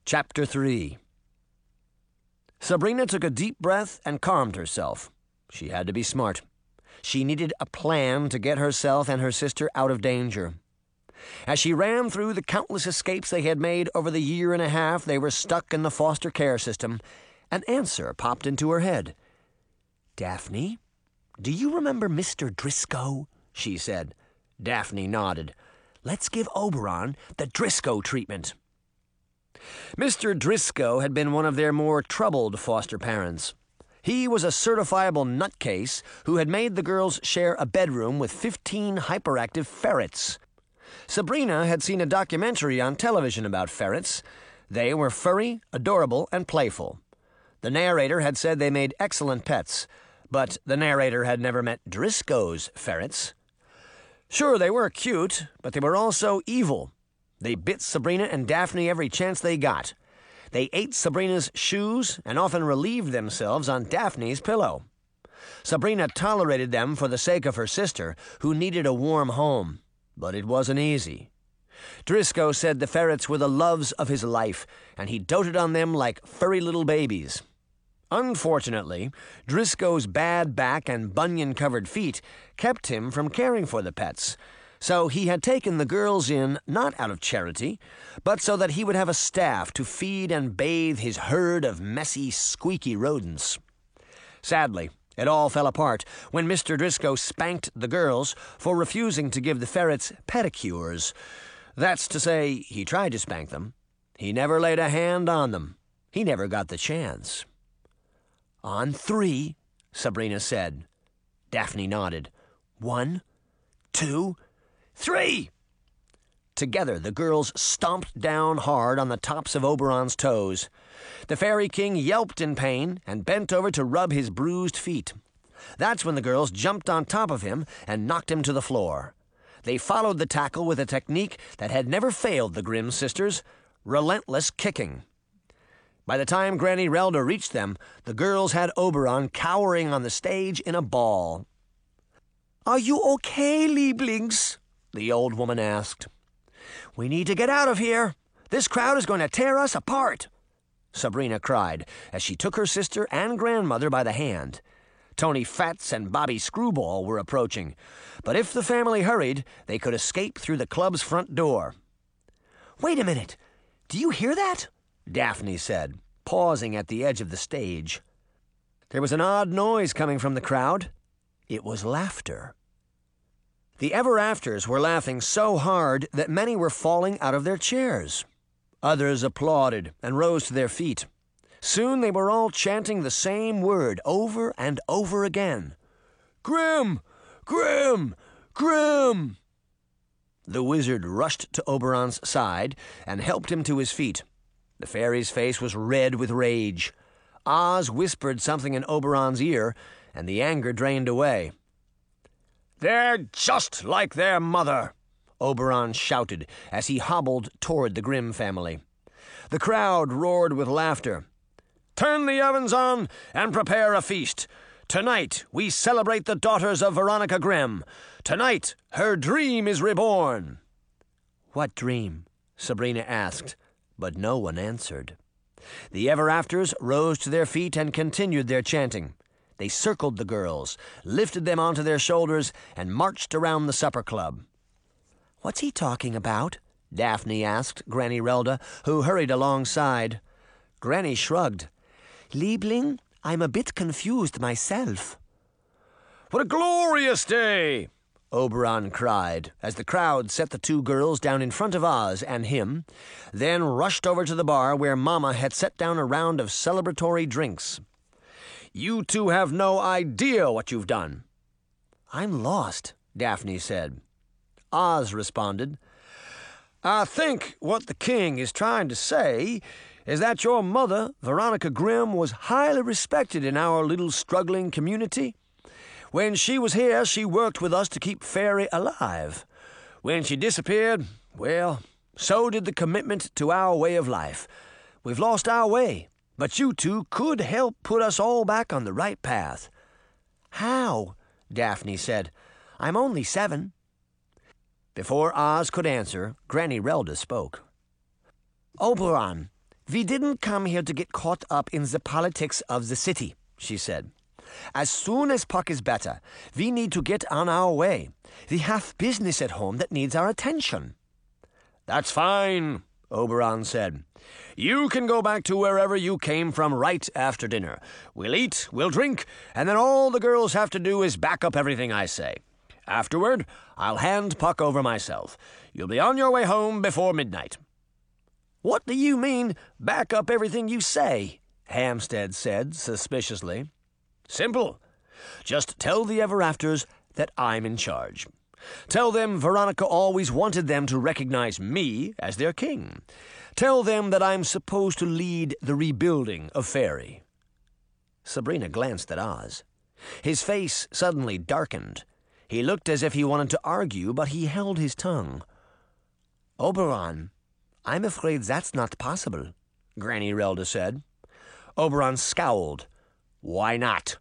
Chapter 3. Sabrina took a deep breath and calmed herself. She had to be smart. She needed a plan to get herself and her sister out of danger. As she ran through the countless escapes they had made over the year and a half they were stuck in the foster care system, an answer popped into her head. "Daphne, do you remember Mr. Driscoll?" she said. Daphne nodded. "Let's give Oberon the Driscoll treatment." Mr. Driscoll had been one of their more troubled foster parents. He was a certifiable nutcase who had made the girls share a bedroom with 15 hyperactive ferrets. Sabrina had seen a documentary on television about ferrets. They were furry, adorable, and playful. The narrator had said they made excellent pets, but the narrator had never met Driscoll's ferrets. Sure, they were cute, but they were also evil. They bit Sabrina and Daphne every chance they got. They ate Sabrina's shoes and often relieved themselves on Daphne's pillow. Sabrina tolerated them for the sake of her sister, who needed a warm home, but it wasn't easy. Driscoll said the ferrets were the loves of his life, and he doted on them like furry little babies. Unfortunately, Driscoll's bad back and bunion-covered feet kept him from caring for the pets, so he had taken the girls in not out of charity, but so that he would have a staff to feed and bathe his herd of messy, squeaky rodents. Sadly, it all fell apart when Mr. Driscoll spanked the girls for refusing to give the ferrets pedicures. That's to say, he tried to spank them. He never laid a hand on them. He never got the chance. "On 3, Sabrina said. Daphne nodded. 1, 2, 3! Together, the girls stomped down hard on the tops of Oberon's toes. The Fairy King yelped in pain and bent over to rub his bruised feet. That's when the girls jumped on top of him and knocked him to the floor. They followed the tackle with a technique that had never failed the Grimm sisters: relentless kicking. By the time Granny Relda reached them, the girls had Oberon cowering on the stage in a ball. "Are you okay, Lieblings?" the old woman asked. "We need to get out of here. This crowd is going to tear us apart," Sabrina cried as she took her sister and grandmother by the hand. Tony Fats and Bobby Screwball were approaching, but if the family hurried, they could escape through the club's front door. "Wait a minute. Do you hear that?" Daphne said, pausing at the edge of the stage. There was an odd noise coming from the crowd. It was laughter. The Ever-Afters were laughing so hard that many were falling out of their chairs. Others applauded and rose to their feet. Soon they were all chanting the same word over and over again. "Grimm! Grimm! Grimm!" The wizard rushed to Oberon's side and helped him to his feet. The fairy's face was red with rage. Oz whispered something in Oberon's ear, and the anger drained away. "They're just like their mother," Oberon shouted as he hobbled toward the Grimm family. The crowd roared with laughter. "Turn the ovens on and prepare a feast. Tonight we celebrate the daughters of Veronica Grimm. Tonight her dream is reborn." "What dream?" Sabrina asked, but no one answered. The Ever-Afters rose to their feet and continued their chanting. They circled the girls, lifted them onto their shoulders, and marched around the supper club. "What's he talking about?" Daphne asked Granny Relda, who hurried alongside. Granny shrugged. "Liebling, I'm a bit confused myself." "What a glorious day!" Oberon cried, as the crowd set the two girls down in front of Oz and him, then rushed over to the bar where Mama had set down a round of celebratory drinks. "You two have no idea what you've done." "I'm lost," Daphne said. Oz responded, "I think what the king is trying to say is that your mother, Veronica Grimm, was highly respected in our little struggling community. When she was here, she worked with us to keep Fairy alive. When she disappeared, well, so did the commitment to our way of life. We've lost our way, but you two could help put us all back on the right path." "How?" Daphne said. "I'm only 7. Before Oz could answer, Granny Relda spoke. "Oberon, "We didn't come here to get caught up in the politics of the city," she said. "As soon as Puck is better, we need to get on our way. We have business at home that needs our attention." "That's fine," Oberon said. "You can go back to wherever you came from right after dinner. We'll eat, we'll drink, and then all the girls have to do is back up everything I say. Afterward, I'll hand Puck over myself. You'll be on your way home before midnight." "What do you mean, back up everything you say?" Hampstead said suspiciously. "Simple. Just tell the Ever-Afters that I'm in charge. Tell them Veronica always wanted them to recognize me as their king. Tell them that I'm supposed to lead the rebuilding of Fairy." Sabrina glanced at Oz. His face suddenly darkened. He looked as if he wanted to argue, but he held his tongue. "Oberon, I'm afraid that's not possible," Granny Relda said. Oberon scowled. "Why not?"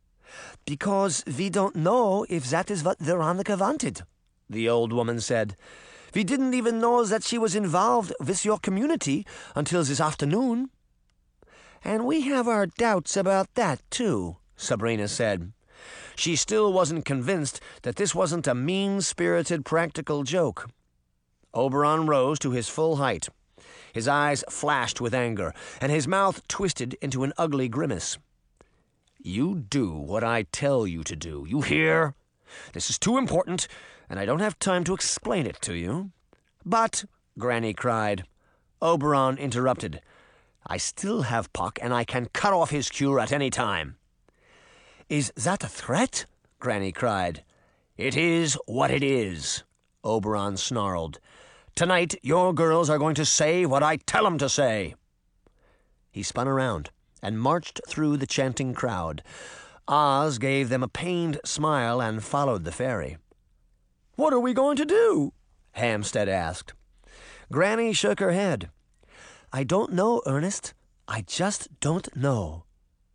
"Because we don't know if that is what Veronica wanted," the old woman said. "We didn't even know that she was involved with your community until this afternoon." "And we have our doubts about that, too," Sabrina said. She still wasn't convinced that this wasn't a mean-spirited practical joke. Oberon rose to his full height. His eyes flashed with anger, and his mouth twisted into an ugly grimace. "You do what I tell you to do, you hear? This is too important, and I don't have time to explain it to you." "But," Granny cried. Oberon interrupted. "I still have Puck, and I can cut off his cure at any time." "Is that a threat?" Granny cried. "It is what it is," Oberon snarled. "Tonight, your girls are going to say what I tell them to say." He spun around and marched through the chanting crowd. Oz gave them a pained smile and followed the fairy. "What are we going to do?" Hampstead asked. Granny shook her head. "I don't know, Ernest. I just don't know."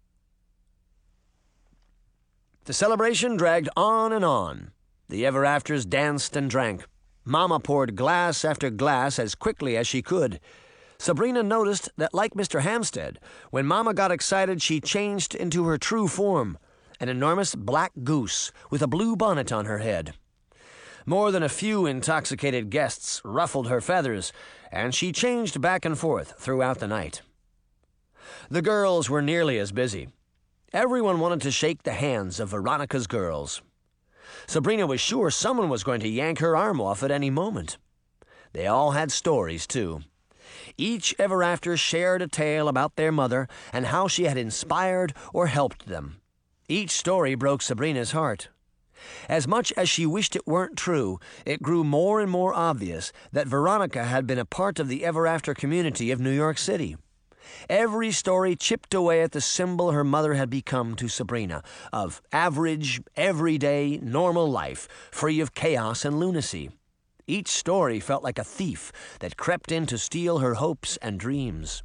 The celebration dragged on and on. The Ever-Afters danced and drank. Mama poured glass after glass as quickly as she could. Sabrina noticed that, like Mr. Hampstead, when Mama got excited, she changed into her true form, an enormous black goose with a blue bonnet on her head. More than a few intoxicated guests ruffled her feathers, and she changed back and forth throughout the night. The girls were nearly as busy. Everyone wanted to shake the hands of Veronica's girls. Sabrina was sure someone was going to yank her arm off at any moment. They all had stories, too. Each Ever-After shared a tale about their mother and how she had inspired or helped them. Each story broke Sabrina's heart. As much as she wished it weren't true, it grew more and more obvious that Veronica had been a part of the Ever-After community of New York City. Every story chipped away at the symbol her mother had become to Sabrina, of average, everyday, normal life, free of chaos and lunacy. Each story felt like a thief that crept in to steal her hopes and dreams.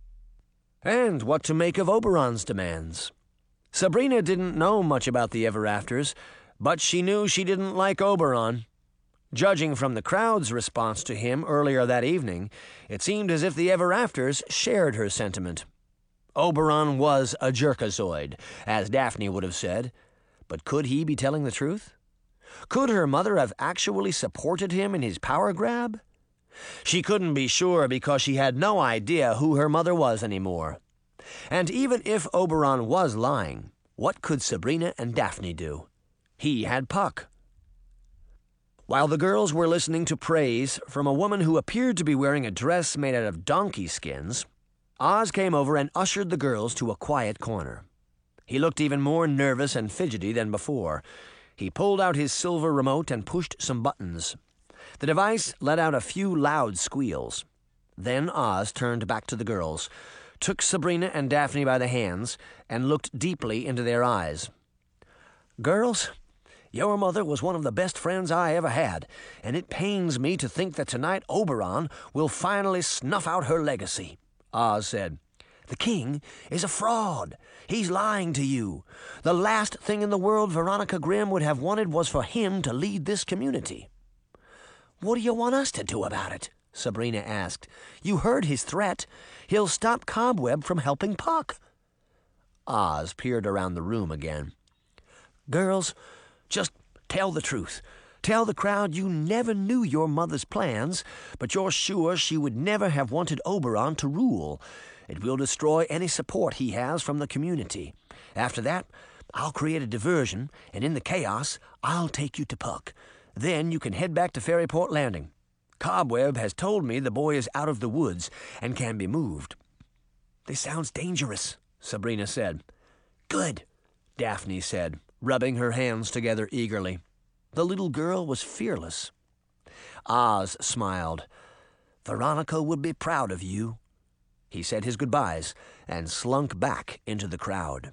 And what to make of Oberon's demands? Sabrina didn't know much about the Ever-Afters, but she knew she didn't like Oberon. Judging from the crowd's response to him earlier that evening, it seemed as if the Ever-Afters shared her sentiment. Oberon was a jerkazoid, as Daphne would have said, but could he be telling the truth? Could her mother have actually supported him in his power grab? She couldn't be sure because she had no idea who her mother was anymore. And even if Oberon was lying, what could Sabrina and Daphne do? He had Puck. While the girls were listening to praise from a woman who appeared to be wearing a dress made out of donkey skins, Oz came over and ushered the girls to a quiet corner. He looked even more nervous and fidgety than before. He pulled out his silver remote and pushed some buttons. The device let out a few loud squeals. Then Oz turned back to the girls, took Sabrina and Daphne by the hands, and looked deeply into their eyes. "Girls, your mother was one of the best friends I ever had, and it pains me to think that tonight Oberon will finally snuff out her legacy," Oz said. "The king is a fraud. He's lying to you. The last thing in the world Veronica Grimm would have wanted was for him to lead this community." "What do you want us to do about it?" Sabrina asked. "You heard his threat. He'll stop Cobweb from helping Puck." Oz peered around the room again. "Girls, just tell the truth. Tell the crowd you never knew your mother's plans, but you're sure she would never have wanted Oberon to rule. It will destroy any support he has from the community. After that, I'll create a diversion, and in the chaos, I'll take you to Puck. Then you can head back to Fairyport Landing. Cobweb has told me the boy is out of the woods and can be moved." "This sounds dangerous," Sabrina said. "Good," Daphne said, rubbing her hands together eagerly. The little girl was fearless. Oz smiled. "Veronica would be proud of you." He said his goodbyes and slunk back into the crowd.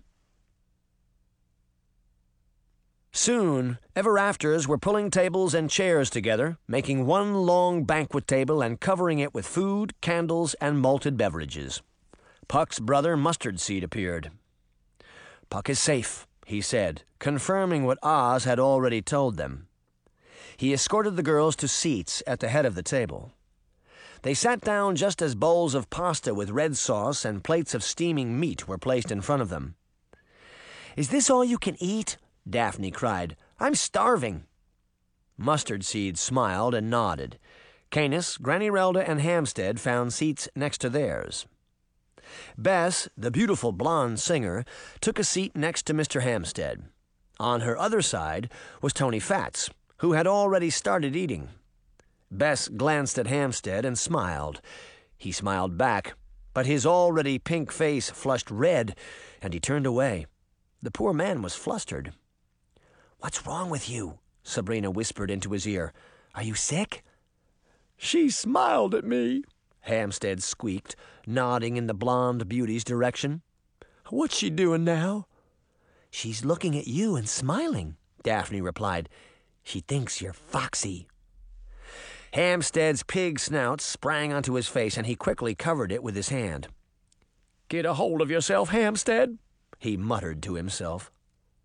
Soon, Ever-Afters were pulling tables and chairs together, making one long banquet table and covering it with food, candles, and malted beverages. Puck's brother Mustard Seed appeared. "Puck is safe," he said, confirming what Oz had already told them. He escorted the girls to seats at the head of the table. They sat down just as bowls of pasta with red sauce and plates of steaming meat were placed in front of them. "Is this all you can eat?" Daphne cried. "I'm starving." Mustard Seed smiled and nodded. Canis, Granny Relda, and Hamstead found seats next to theirs. Bess, the beautiful blonde singer, took a seat next to Mr. Hamstead. On her other side was Tony Fats, who had already started eating. Bess glanced at Hamstead and smiled. He smiled back, but his already pink face flushed red, and he turned away. The poor man was flustered. "What's wrong with you?" Sabrina whispered into his ear. "Are you sick?" "She smiled at me," Hamstead squeaked, nodding in the blonde beauty's direction. "What's she doing now?" "She's looking at you and smiling," Daphne replied. "She thinks you're foxy." Hamstead's pig snout sprang onto his face, and he quickly covered it with his hand. "Get a hold of yourself, Hamstead," he muttered to himself.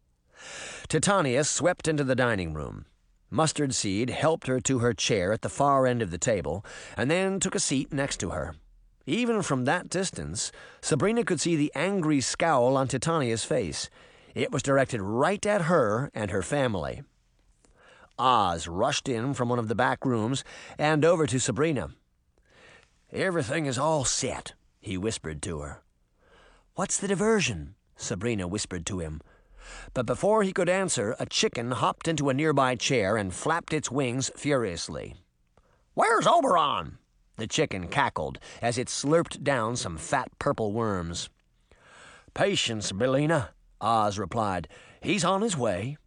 Titania swept into the dining room. Mustard Seed helped her to her chair at the far end of the table, and then took a seat next to her. Even from that distance, Sabrina could see the angry scowl on Titania's face. It was directed right at her and her family. Oz rushed in from one of the back rooms and over to Sabrina. "Everything is all set," he whispered to her. "What's the diversion?" Sabrina whispered to him. But before he could answer, a chicken hopped into a nearby chair and flapped its wings furiously. "Where's Oberon?" The chicken cackled as it slurped down some fat purple worms. "Patience, Billina," Oz replied. "He's on his way."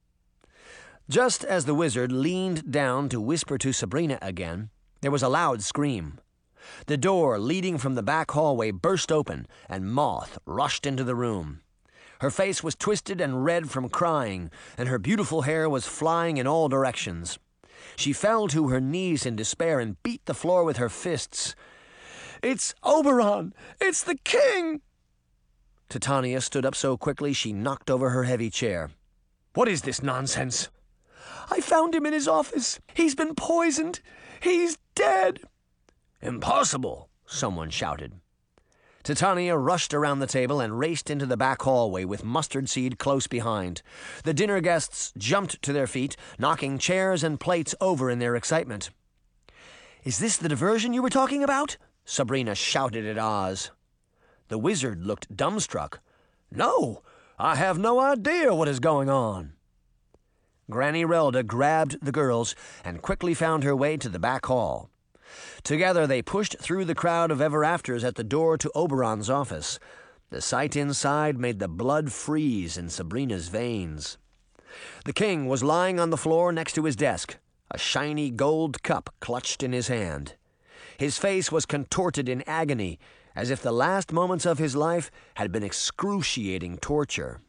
Just as the wizard leaned down to whisper to Sabrina again, there was a loud scream. The door leading from the back hallway burst open, and Moth rushed into the room. Her face was twisted and red from crying, and her beautiful hair was flying in all directions. She fell to her knees in despair and beat the floor with her fists. "It's Oberon! It's the king!" Titania stood up so quickly she knocked over her heavy chair. "What is this nonsense?" "I found him in his office. He's been poisoned. He's dead." "Impossible!" someone shouted. Titania rushed around the table and raced into the back hallway with Mustard Seed close behind. The dinner guests jumped to their feet, knocking chairs and plates over in their excitement. "Is this the diversion you were talking about?" Sabrina shouted at Oz. The wizard looked dumbstruck. "No, I have no idea what is going on." Granny Relda grabbed the girls and quickly found her way to the back hall. Together they pushed through the crowd of Ever-Afters at the door to Oberon's office. The sight inside made the blood freeze in Sabrina's veins. The king was lying on the floor next to his desk, a shiny gold cup clutched in his hand. His face was contorted in agony, as if the last moments of his life had been excruciating torture.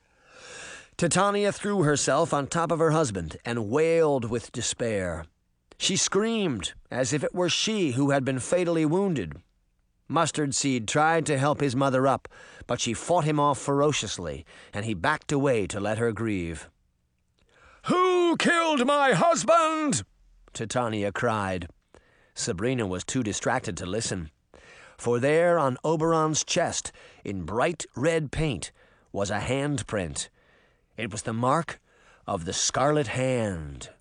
Titania threw herself on top of her husband and wailed with despair. She screamed as if it were she who had been fatally wounded. Mustard Seed tried to help his mother up, but she fought him off ferociously, and he backed away to let her grieve. "Who killed my husband?" Titania cried. Sabrina was too distracted to listen, for there on Oberon's chest, in bright red paint, was a handprint. It was the mark of the Scarlet Hand.